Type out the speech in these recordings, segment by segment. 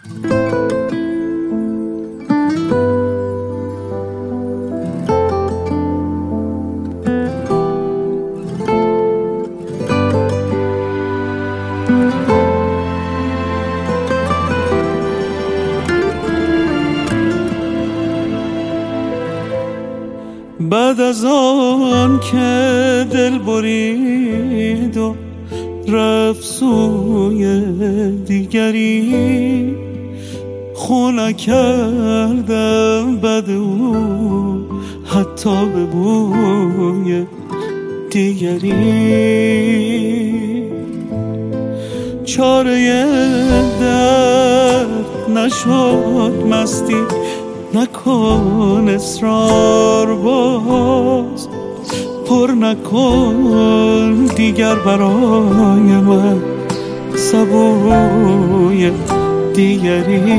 بعد از آن که دل برید و رفت سوی دیگری، خو نکردم بد او حتی به بوی دیگری. چاره درد نشد مستی، نکن اصرار باز، پر نکن دیگر برای من سبوی دیگری.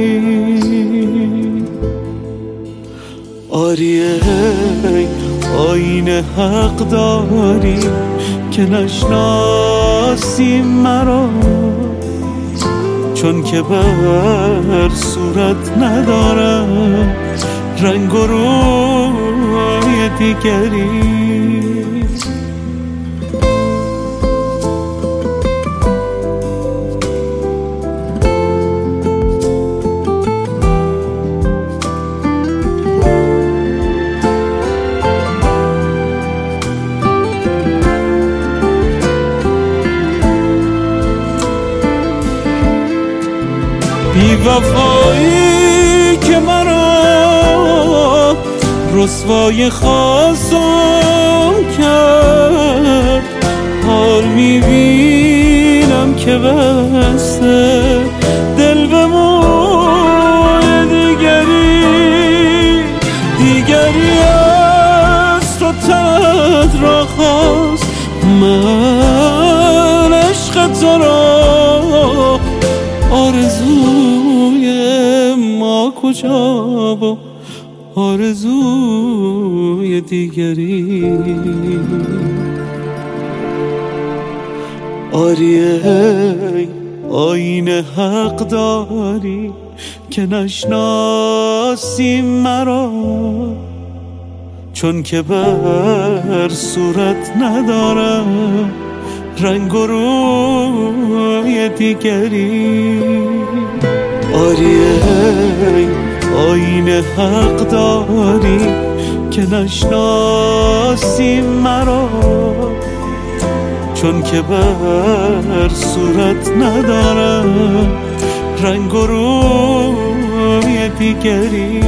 آریه آینه حق داری که نشناسی مرا، چون که بر صورت ندارم رنگ و روی دیگری. بی وفایی که مرا رسوای خواستم کرد، حال میبینم که بسته دل به موی دیگری. دیگری از تو تد را خواست، من عشق تو را آرزوی ما کجا و آرزوی دیگری. آریه آینه حق داری که نشناسی مرا، چون که بر صورت ندارم رنگ و روی دیگری. آریه آینه حق داری که نشناسی مرا، چون که بر صورت ندارم رنگ و روی دیگری.